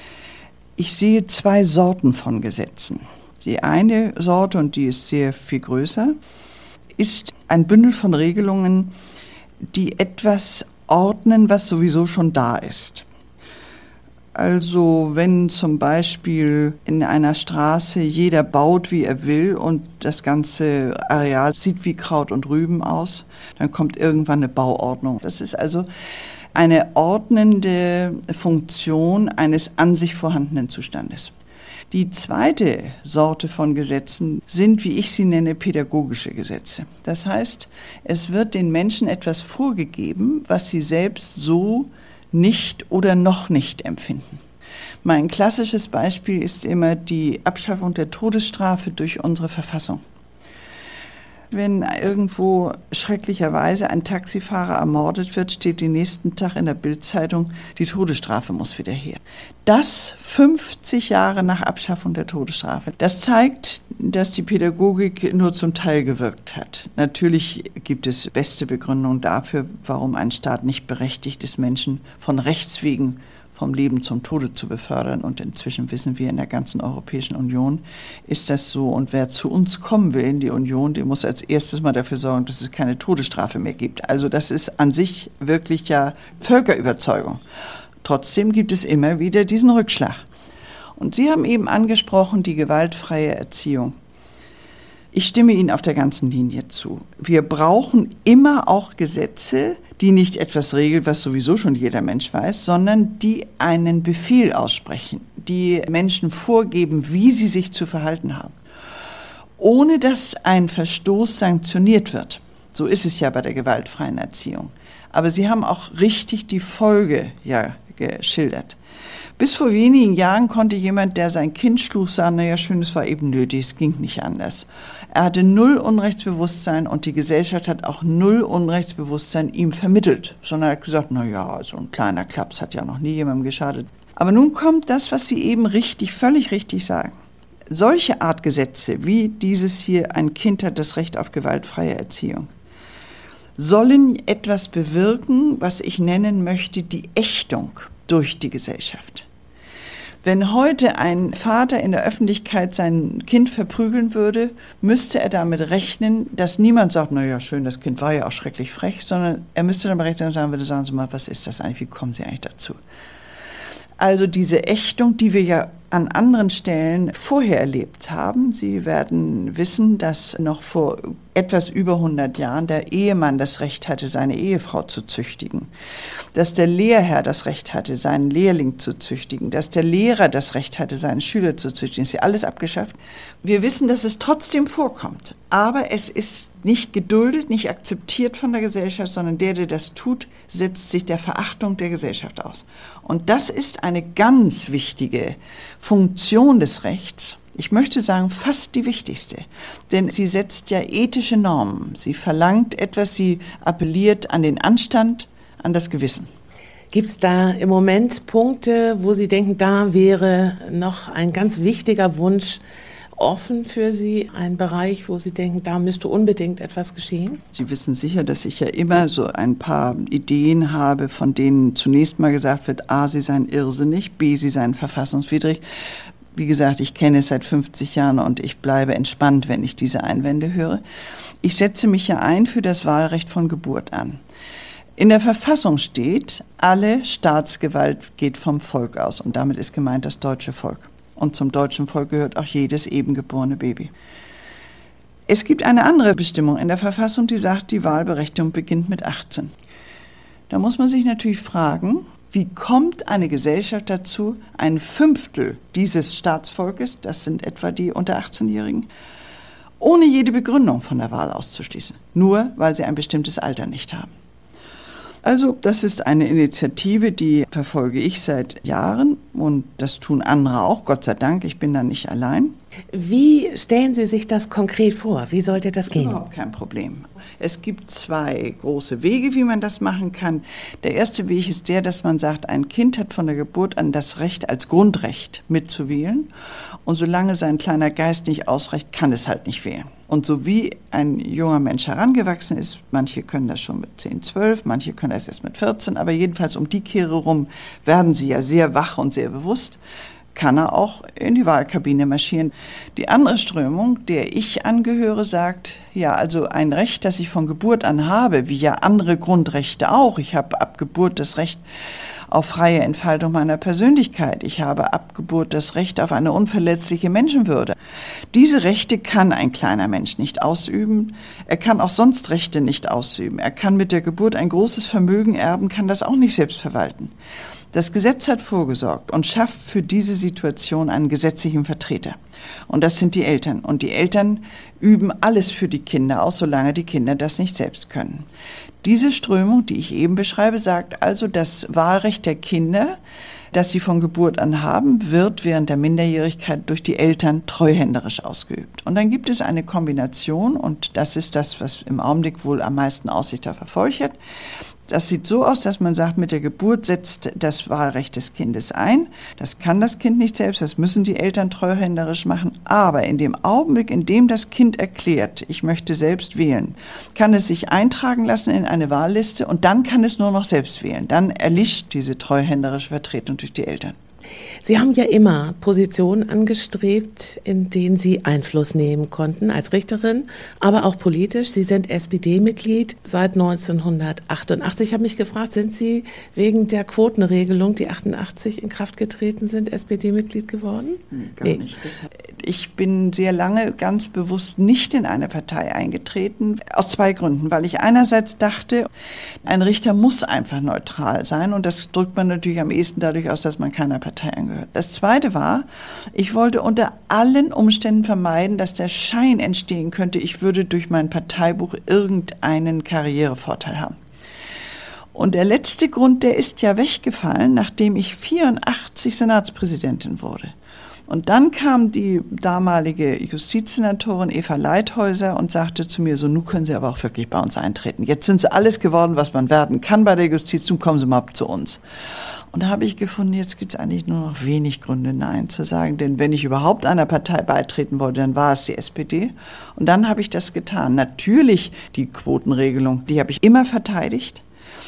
[SPEAKER 2] Ich sehe zwei Sorten von Gesetzen. Die eine Sorte, und die ist sehr viel größer, ist ein Bündel von Regelungen, die etwas ordnen, was sowieso schon da ist. Also wenn zum Beispiel in einer Straße jeder baut, wie er will und das ganze Areal sieht wie Kraut und Rüben aus, dann kommt irgendwann eine Bauordnung. Das ist also eine ordnende Funktion eines an sich vorhandenen Zustandes. Die zweite Sorte von Gesetzen sind, wie ich sie nenne, pädagogische Gesetze. Das heißt, es wird den Menschen etwas vorgegeben, was sie selbst so nicht oder noch nicht empfinden. Mein klassisches Beispiel ist immer die Abschaffung der Todesstrafe durch unsere Verfassung. Wenn irgendwo schrecklicherweise ein Taxifahrer ermordet wird, steht den nächsten Tag in der Bild-Zeitung, die Todesstrafe muss wieder her. Das 50 Jahre nach Abschaffung der Todesstrafe. Das zeigt, dass die Pädagogik nur zum Teil gewirkt hat. Natürlich gibt es beste Begründungen dafür, warum ein Staat nicht berechtigt ist, Menschen von Rechts wegen vom Leben zum Tode zu befördern. Und inzwischen wissen wir, in der ganzen Europäischen Union ist das so. Und wer zu uns kommen will in die Union, der muss als erstes mal dafür sorgen, dass es keine Todesstrafe mehr gibt. Also das ist an sich wirklich ja Völkerüberzeugung. Trotzdem gibt es immer wieder diesen Rückschlag. Und Sie haben eben angesprochen, die gewaltfreie Erziehung. Ich stimme Ihnen auf der ganzen Linie zu. Wir brauchen immer auch Gesetze, die nicht etwas regeln, was sowieso schon jeder Mensch weiß, sondern die einen Befehl aussprechen, die Menschen vorgeben, wie sie sich zu verhalten haben, ohne dass ein Verstoß sanktioniert wird. So ist es ja bei der gewaltfreien Erziehung. Aber Sie haben auch richtig die Folge ja geschildert. Bis vor wenigen Jahren konnte jemand, der sein Kind schlug, sagen, naja, schön, es war eben nötig, es ging nicht anders. Er hatte null Unrechtsbewusstsein und die Gesellschaft hat auch null Unrechtsbewusstsein ihm vermittelt, sondern hat gesagt, naja, so ein kleiner Klaps hat ja noch nie jemandem geschadet. Aber nun kommt das, was Sie eben völlig richtig sagen. Solche Art Gesetze, wie dieses hier, ein Kind hat das Recht auf gewaltfreie Erziehung, sollen etwas bewirken, was ich nennen möchte, die Ächtung durch die Gesellschaft. Wenn heute ein Vater in der Öffentlichkeit sein Kind verprügeln würde, müsste er damit rechnen, dass niemand sagt, na ja, schön, das Kind war ja auch schrecklich frech, sondern er müsste damit rechnen und sagen würde, sagen Sie mal, was ist das eigentlich, wie kommen Sie eigentlich dazu? Also diese Ächtung, die wir ja an anderen Stellen vorher erlebt haben. Sie werden wissen, dass noch vor etwas über 100 Jahren der Ehemann das Recht hatte, seine Ehefrau zu züchtigen. Dass der Lehrherr das Recht hatte, seinen Lehrling zu züchtigen. Dass der Lehrer das Recht hatte, seinen Schüler zu züchtigen. Das ist ja alles abgeschafft. Wir wissen, dass es trotzdem vorkommt. Aber es ist nicht geduldet, nicht akzeptiert von der Gesellschaft, sondern der das tut, setzt sich der Verachtung der Gesellschaft aus. Und das ist eine ganz wichtige Funktion des Rechts. Ich möchte sagen, fast die wichtigste. Denn sie setzt ja ethische Normen. Sie verlangt etwas, sie appelliert an den Anstand, an das Gewissen.
[SPEAKER 1] Gibt es da im Moment Punkte, wo Sie denken, da wäre noch ein ganz wichtiger Wunsch offen für Sie, ein Bereich, wo Sie denken, da müsste unbedingt etwas geschehen?
[SPEAKER 2] Sie wissen sicher, dass ich ja immer so ein paar Ideen habe, von denen zunächst mal gesagt wird, A, sie seien irrsinnig, B, sie seien verfassungswidrig. Wie gesagt, ich kenne es seit 50 Jahren und ich bleibe entspannt, wenn ich diese Einwände höre. Ich setze mich ja ein für das Wahlrecht von Geburt an. In der Verfassung steht, alle Staatsgewalt geht vom Volk aus und damit ist gemeint das deutsche Volk. Und zum deutschen Volk gehört auch jedes eben geborene Baby. Es gibt eine andere Bestimmung in der Verfassung, die sagt, die Wahlberechtigung beginnt mit 18. Da muss man sich natürlich fragen, wie kommt eine Gesellschaft dazu, ein Fünftel dieses Staatsvolkes, das sind etwa die unter 18-Jährigen, ohne jede Begründung von der Wahl auszuschließen, nur weil sie ein bestimmtes Alter nicht haben. Also das ist eine Initiative, die verfolge ich seit Jahren und das tun andere auch, Gott sei Dank, ich bin da nicht allein.
[SPEAKER 1] Wie stellen Sie sich das konkret vor? Wie sollte das gehen?
[SPEAKER 2] Überhaupt kein Problem. Es gibt zwei große Wege, wie man das machen kann. Der erste Weg ist der, dass man sagt, ein Kind hat von der Geburt an das Recht als Grundrecht mitzuwählen und solange sein kleiner Geist nicht ausreicht, kann es halt nicht wählen. Und so wie ein junger Mensch herangewachsen ist, manche können das schon mit 10, 12, manche können das erst mit 14, aber jedenfalls um die Kehre rum werden sie ja sehr wach und sehr bewusst, kann er auch in die Wahlkabine marschieren. Die andere Strömung, der ich angehöre, sagt, ja, also ein Recht, das ich von Geburt an habe, wie ja andere Grundrechte auch. Ich habe ab Geburt das Recht auf freie Entfaltung meiner Persönlichkeit. Ich habe ab Geburt das Recht auf eine unverletzliche Menschenwürde. Diese Rechte kann ein kleiner Mensch nicht ausüben. Er kann auch sonst Rechte nicht ausüben. Er kann mit der Geburt ein großes Vermögen erben, kann das auch nicht selbst verwalten. Das Gesetz hat vorgesorgt und schafft für diese Situation einen gesetzlichen Vertreter. Und das sind die Eltern. Und die Eltern üben alles für die Kinder aus, solange die Kinder das nicht selbst können. Diese Strömung, die ich eben beschreibe, sagt also, das Wahlrecht der Kinder, das sie von Geburt an haben, wird während der Minderjährigkeit durch die Eltern treuhänderisch ausgeübt. Und dann gibt es eine Kombination, und das ist das, was im Augenblick wohl am meisten Aussicht darauf erfolgt hat. Das sieht so aus, dass man sagt, mit der Geburt setzt das Wahlrecht des Kindes ein. Das kann das Kind nicht selbst, das müssen die Eltern treuhänderisch machen. Aber in dem Augenblick, in dem das Kind erklärt, ich möchte selbst wählen, kann es sich eintragen lassen in eine Wahlliste und dann kann es nur noch selbst wählen. Dann erlischt diese treuhänderische Vertretung durch die Eltern.
[SPEAKER 1] Sie haben ja immer Positionen angestrebt, in denen Sie Einfluss nehmen konnten als Richterin, aber auch politisch. Sie sind SPD-Mitglied seit 1988. Ich habe mich gefragt, sind Sie wegen der Quotenregelung, die 88 in Kraft getreten sind, SPD-Mitglied geworden?
[SPEAKER 2] Gar nicht. Ich bin sehr lange ganz bewusst nicht in eine Partei eingetreten, aus zwei Gründen. Weil ich einerseits dachte, ein Richter muss einfach neutral sein und das drückt man natürlich am ehesten dadurch aus, dass man keiner Partei angehört. Das Zweite war, ich wollte unter allen Umständen vermeiden, dass der Schein entstehen könnte, ich würde durch mein Parteibuch irgendeinen Karrierevorteil haben. Und der letzte Grund, der ist ja weggefallen, nachdem ich 84 Senatspräsidentin wurde. Und dann kam die damalige Justizsenatorin Eva Leithäuser und sagte zu mir so, nun können Sie aber auch wirklich bei uns eintreten. Jetzt sind Sie alles geworden, was man werden kann bei der Justiz, nun kommen Sie mal zu uns. Und da habe ich gefunden, jetzt gibt es eigentlich nur noch wenig Gründe, Nein zu sagen. Denn wenn ich überhaupt einer Partei beitreten wollte, dann war es die SPD. Und dann habe ich das getan. Natürlich die Quotenregelung, die habe ich immer verteidigt.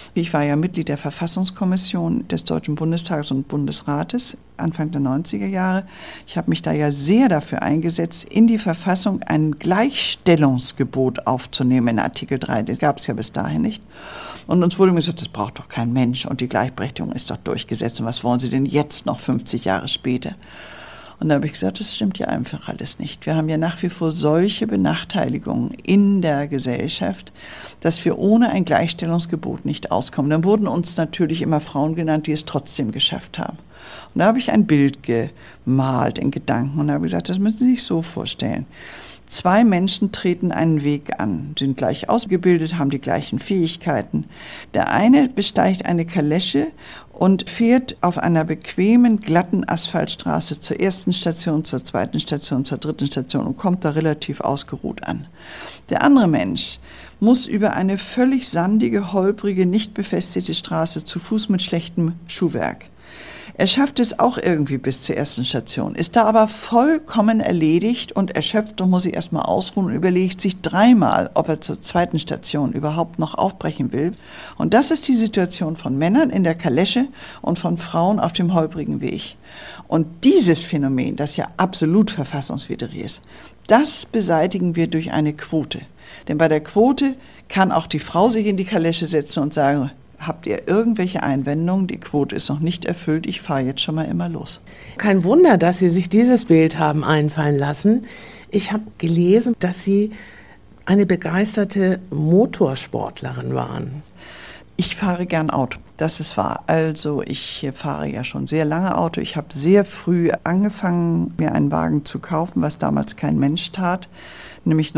[SPEAKER 2] Ich war ja Mitglied der Verfassungskommission des Deutschen Bundestages und Bundesrates Anfang der 90er Jahre. Ich habe mich da ja sehr dafür eingesetzt, in die Verfassung ein Gleichstellungsgebot aufzunehmen in Artikel 3. Das gab es ja bis dahin nicht. Und uns wurde mir gesagt, das braucht doch kein Mensch und die Gleichberechtigung ist doch durchgesetzt. Und was wollen Sie denn jetzt noch 50 Jahre später? Und da habe ich gesagt, das stimmt ja einfach alles nicht. Wir haben ja nach wie vor solche Benachteiligungen in der Gesellschaft, dass wir ohne ein Gleichstellungsgebot nicht auskommen. Dann wurden uns natürlich immer Frauen genannt, die es trotzdem geschafft haben. Und da habe ich ein Bild gemalt in Gedanken und habe gesagt, das müssen Sie sich so vorstellen. 2 Menschen treten einen Weg an, sind gleich ausgebildet, haben die gleichen Fähigkeiten. Der eine besteigt eine Kalesche und fährt auf einer bequemen, glatten Asphaltstraße zur ersten Station, zur zweiten Station, zur dritten Station und kommt da relativ ausgeruht an. Der andere Mensch muss über eine völlig sandige, holprige, nicht befestigte Straße zu Fuß mit schlechtem Schuhwerk. Er schafft es auch irgendwie bis zur ersten Station, ist da aber vollkommen erledigt und erschöpft und muss sich erstmal ausruhen und überlegt sich 3-mal, ob er zur zweiten Station überhaupt noch aufbrechen will. Und das ist die Situation von Männern in der Kalesche und von Frauen auf dem holprigen Weg. Und dieses Phänomen, das ja absolut verfassungswidrig ist, das beseitigen wir durch eine Quote. Denn bei der Quote kann auch die Frau sich in die Kalesche setzen und sagen, habt ihr irgendwelche Einwendungen? Die Quote ist noch nicht erfüllt, ich fahre jetzt schon mal immer los.
[SPEAKER 1] Kein Wunder, dass Sie sich dieses Bild haben einfallen lassen. Ich habe gelesen, dass Sie eine begeisterte Motorsportlerin waren.
[SPEAKER 2] Ich fahre gern Auto, das ist wahr. Also ich fahre ja schon sehr lange Auto. Ich habe sehr früh angefangen, mir einen Wagen zu kaufen, was damals kein Mensch tat, nämlich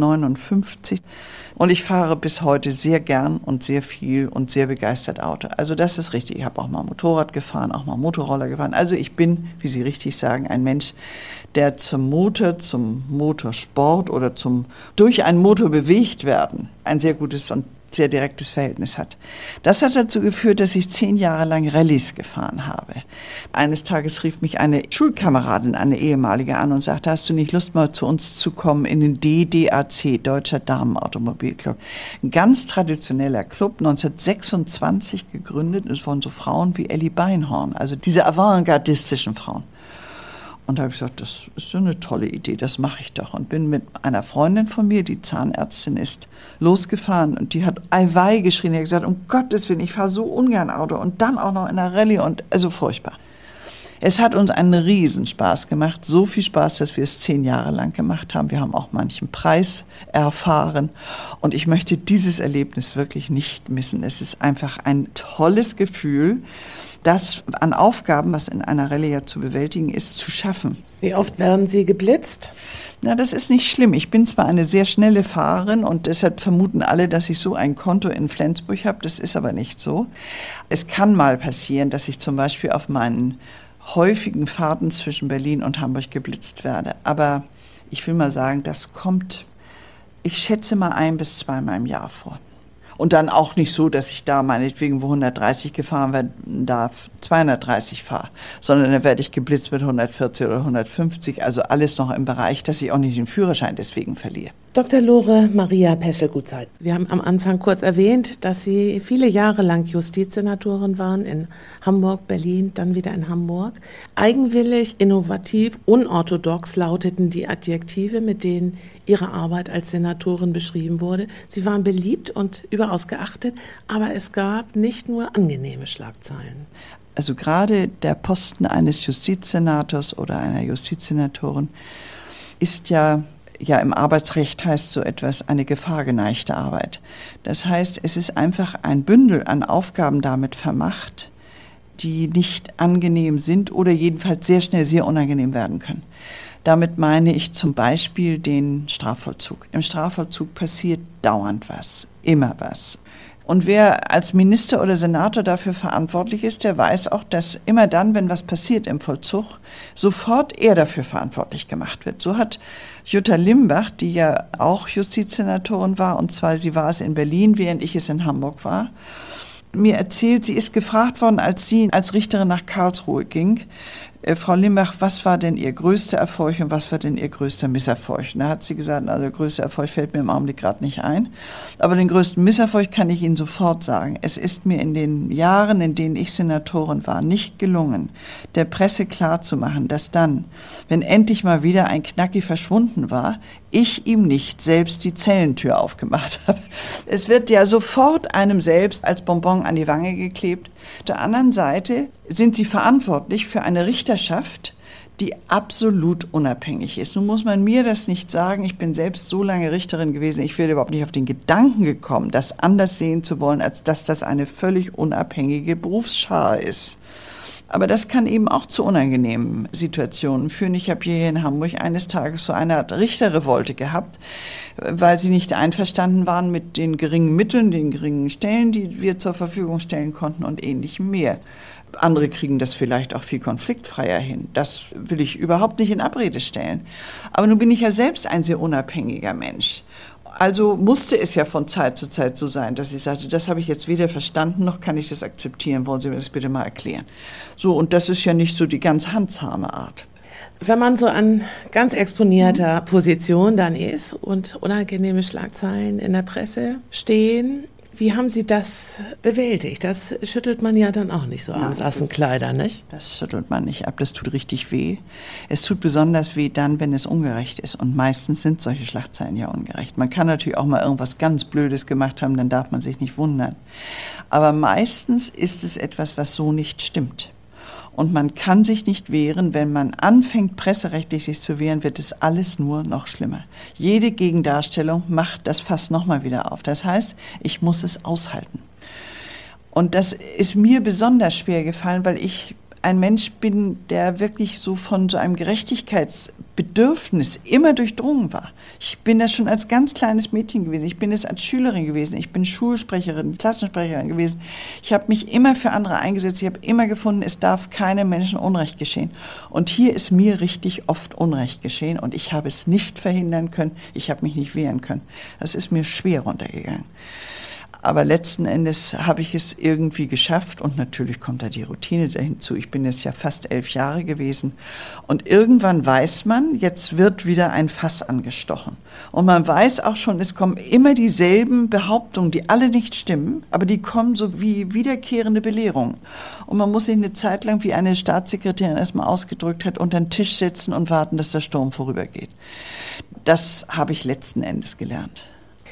[SPEAKER 2] 1959. Und ich fahre bis heute sehr gern und sehr viel und sehr begeistert Auto. Also das ist richtig. Ich habe auch mal Motorrad gefahren, auch mal Motorroller gefahren. Also ich bin, wie Sie richtig sagen, ein Mensch, der zum Motor, zum Motorsport oder zum durch einen Motor bewegt werden ein sehr gutes und sehr direktes Verhältnis hat. Das hat dazu geführt, dass ich 10 Jahre lang Rallyes gefahren habe. Eines Tages rief mich eine Schulkameradin, eine ehemalige, an und sagte, hast du nicht Lust, mal zu uns zu kommen in den DDAC, Deutscher Damenautomobilclub. Ein ganz traditioneller Club, 1926 gegründet, es waren so Frauen wie Elli Beinhorn, also diese avantgardistischen Frauen. Und da habe ich gesagt, das ist so eine tolle Idee, das mache ich doch. Und bin mit einer Freundin von mir, die Zahnärztin ist, losgefahren. Und die hat Eiwei geschrien. Die hat gesagt, um Gottes Willen, ich fahre so ungern Auto. Und dann auch noch in einer Rallye und also furchtbar. Es hat uns einen Riesenspaß gemacht. So viel Spaß, dass wir es 10 Jahre lang gemacht haben. Wir haben auch manchen Preis erfahren. Und ich möchte dieses Erlebnis wirklich nicht missen. Es ist einfach ein tolles Gefühl, das an Aufgaben, was in einer Rallye ja zu bewältigen ist, zu schaffen.
[SPEAKER 1] Wie oft werden Sie geblitzt?
[SPEAKER 2] Na, das ist nicht schlimm. Ich bin zwar eine sehr schnelle Fahrerin und deshalb vermuten alle, dass ich so ein Konto in Flensburg habe. Das ist aber nicht so. Es kann mal passieren, dass ich zum Beispiel auf meinen häufigen Fahrten zwischen Berlin und Hamburg geblitzt werde. Aber ich will mal sagen, das kommt, ich schätze mal 1 bis 2 Mal im Jahr vor. Und dann auch nicht so, dass ich da meinetwegen, wo 130 gefahren werden darf, 230 fahre, sondern dann werde ich geblitzt mit 140 oder 150, also alles noch im Bereich, dass ich auch nicht den Führerschein deswegen verliere.
[SPEAKER 1] Dr. Lore Maria Peschel-Gutzeit, wir haben am Anfang kurz erwähnt, dass Sie viele Jahre lang Justizsenatorin waren in Hamburg, Berlin, dann wieder in Hamburg. Eigenwillig, innovativ, unorthodox lauteten die Adjektive, mit denen Ihre Arbeit als Senatorin beschrieben wurde. Sie waren beliebt und überaus geachtet, aber es gab nicht nur angenehme Schlagzeilen.
[SPEAKER 2] Also gerade der Posten eines Justizsenators oder einer Justizsenatorin ist ja im Arbeitsrecht heißt so etwas eine gefahrgeneigte Arbeit. Das heißt, es ist einfach ein Bündel an Aufgaben damit vermacht, die nicht angenehm sind oder jedenfalls sehr schnell sehr unangenehm werden können. Damit meine ich zum Beispiel den Strafvollzug. Im Strafvollzug passiert dauernd was, immer was. Und wer als Minister oder Senator dafür verantwortlich ist, der weiß auch, dass immer dann, wenn was passiert im Vollzug, sofort er dafür verantwortlich gemacht wird. So hat Jutta Limbach, die ja auch Justizsenatorin war, und zwar sie war es in Berlin, während ich es in Hamburg war, mir erzählt, sie ist gefragt worden, als sie als Richterin nach Karlsruhe ging, Frau Limbach, was war denn Ihr größter Erfolg und was war denn Ihr größter Misserfolg? Da hat sie gesagt, also der größte Erfolg fällt mir im Augenblick gerade nicht ein. Aber den größten Misserfolg kann ich Ihnen sofort sagen. Es ist mir in den Jahren, in denen ich Senatorin war, nicht gelungen, der Presse klarzumachen, dass dann, wenn endlich mal wieder ein Knacki verschwunden war, ich ihm nicht selbst die Zellentür aufgemacht habe. Es wird ja sofort einem selbst als Bonbon an die Wange geklebt. Auf der anderen Seite sind Sie verantwortlich für eine Richterschaft, die absolut unabhängig ist. Nun muss man mir das nicht sagen. Ich bin selbst so lange Richterin gewesen. Ich wäre überhaupt nicht auf den Gedanken gekommen, das anders sehen zu wollen, als dass das eine völlig unabhängige Berufsschar ist. Aber das kann eben auch zu unangenehmen Situationen führen. Ich habe hier in Hamburg eines Tages so eine Art Richterrevolte gehabt, weil sie nicht einverstanden waren mit den geringen Mitteln, den geringen Stellen, die wir zur Verfügung stellen konnten und ähnlichem mehr. Andere kriegen das vielleicht auch viel konfliktfreier hin. Das will ich überhaupt nicht in Abrede stellen. Aber nun bin ich ja selbst ein sehr unabhängiger Mensch. Also musste es ja von Zeit zu Zeit so sein, dass ich sagte, das habe ich jetzt weder verstanden, noch kann ich das akzeptieren. Wollen Sie mir das bitte mal erklären? So, und das ist ja nicht so die ganz handzahme Art.
[SPEAKER 1] Wenn man so an ganz exponierter Position dann ist und unangenehme Schlagzeilen in der Presse stehen, wie haben Sie das bewältigt? Das schüttelt man ja dann auch nicht so abends aus den Kleidern, nicht?
[SPEAKER 2] Das schüttelt man nicht ab, das tut richtig weh. Es tut besonders weh dann, wenn es ungerecht ist. Und meistens sind solche Schlagzeilen ja ungerecht. Man kann natürlich auch mal irgendwas ganz Blödes gemacht haben, dann darf man sich nicht wundern. Aber meistens ist es etwas, was so nicht stimmt. Und man kann sich nicht wehren. Wenn man anfängt, presserechtlich sich zu wehren, wird es alles nur noch schlimmer. Jede Gegendarstellung macht das Fass nochmal wieder auf. Das heißt, ich muss es aushalten. Und das ist mir besonders schwer gefallen, weil ich ein Mensch bin, der wirklich so von so einem Gerechtigkeitsbedürfnis immer durchdrungen war. Ich bin das schon als ganz kleines Mädchen gewesen. Ich bin es als Schülerin gewesen. Ich bin Schulsprecherin, Klassensprecherin gewesen. Ich habe mich immer für andere eingesetzt. Ich habe immer gefunden, es darf keinem Menschen Unrecht geschehen. Und hier ist mir richtig oft Unrecht geschehen und ich habe es nicht verhindern können. Ich habe mich nicht wehren können. Das ist mir schwer runtergegangen. Aber letzten Endes habe ich es irgendwie geschafft und natürlich kommt da die Routine dahinzu. Ich bin jetzt ja fast 11 Jahre gewesen und irgendwann weiß man, jetzt wird wieder ein Fass angestochen. Und man weiß auch schon, es kommen immer dieselben Behauptungen, die alle nicht stimmen, aber die kommen so wie wiederkehrende Belehrungen. Und man muss sich eine Zeit lang, wie eine Staatssekretärin erstmal ausgedrückt hat, unter den Tisch setzen und warten, dass der Sturm vorübergeht. Das habe ich letzten Endes gelernt.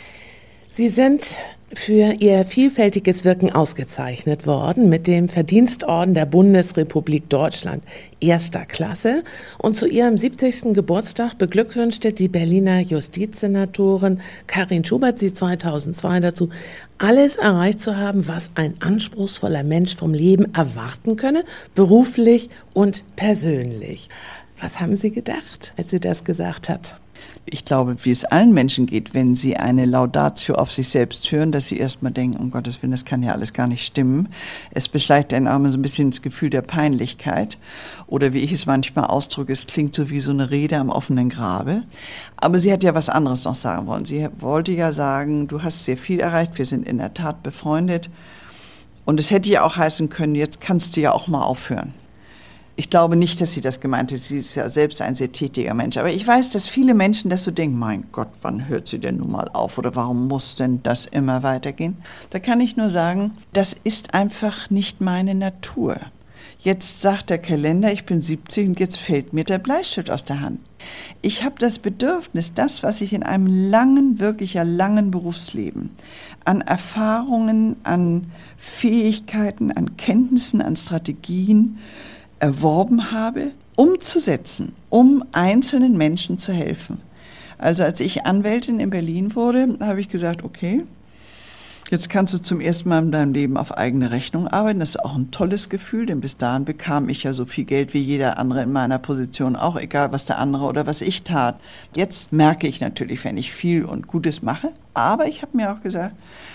[SPEAKER 1] Sie sind für Ihr vielfältiges Wirken ausgezeichnet worden mit dem Verdienstorden der Bundesrepublik Deutschland erster Klasse. Und zu Ihrem 70. Geburtstag beglückwünschte die Berliner Justizsenatorin Karin Schubert Sie 2002 dazu, alles erreicht zu haben, was ein anspruchsvoller Mensch vom Leben erwarten könne, beruflich und persönlich. Was haben Sie gedacht, als sie das gesagt hat?
[SPEAKER 2] Ich glaube, wie es allen Menschen geht, wenn sie eine Laudatio auf sich selbst hören, dass sie erstmal denken, um Gottes Willen, das kann ja alles gar nicht stimmen. Es beschleicht einen auch mal so ein bisschen das Gefühl der Peinlichkeit. Oder wie ich es manchmal ausdrücke, es klingt so wie so eine Rede am offenen Grabe. Aber sie hat ja was anderes noch sagen wollen. Sie wollte ja sagen, du hast sehr viel erreicht, wir sind in der Tat befreundet. Und es hätte ja auch heißen können, jetzt kannst du ja auch mal aufhören. Ich glaube nicht, dass sie das gemeint hat. Sie ist ja selbst ein sehr tätiger Mensch. Aber ich weiß, dass viele Menschen das so denken, mein Gott, wann hört sie denn nun mal auf? Oder warum muss denn das immer weitergehen? Da kann ich nur sagen, das ist einfach nicht meine Natur. Jetzt sagt der Kalender, ich bin 70 und jetzt fällt mir der Bleistift aus der Hand. Ich habe das Bedürfnis, das, was ich in einem langen, wirklich langen Berufsleben an Erfahrungen, an Fähigkeiten, an Kenntnissen, an Strategien erworben habe, umzusetzen, um einzelnen Menschen zu helfen. Also als ich Anwältin in Berlin wurde, habe ich gesagt, okay, jetzt kannst du zum ersten Mal in deinem Leben auf eigene Rechnung arbeiten. Das ist auch ein tolles Gefühl, denn bis dahin bekam ich ja so viel Geld wie jeder andere in meiner Position, auch egal, was der andere oder was ich tat. Jetzt merke ich natürlich, wenn ich viel und Gutes mache, aber ich habe mir auch gesagt,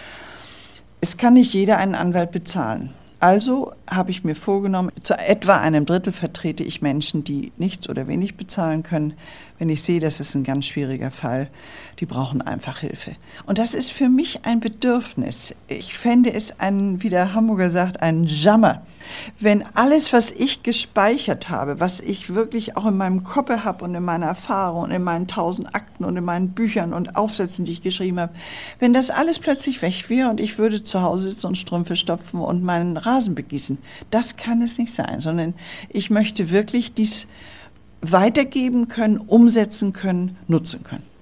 [SPEAKER 2] es kann nicht jeder einen Anwalt bezahlen. Also habe ich mir vorgenommen, zu etwa einem Drittel vertrete ich Menschen, die nichts oder wenig bezahlen können. Wenn ich sehe, das ist ein ganz schwieriger Fall, die brauchen einfach Hilfe. Und das ist für mich ein Bedürfnis. Ich fände es wie der Hamburger sagt, ein Jammer, Wenn alles, was ich gespeichert habe, was ich wirklich auch in meinem Kopf habe und in meiner Erfahrung und in meinen 1000 Akten und in meinen Büchern und Aufsätzen, die ich geschrieben habe, wenn das alles plötzlich weg wäre und ich würde zu Hause sitzen und Strümpfe stopfen und meinen Rasen begießen, das kann es nicht sein, sondern ich möchte wirklich dies weitergeben können, umsetzen können, nutzen können.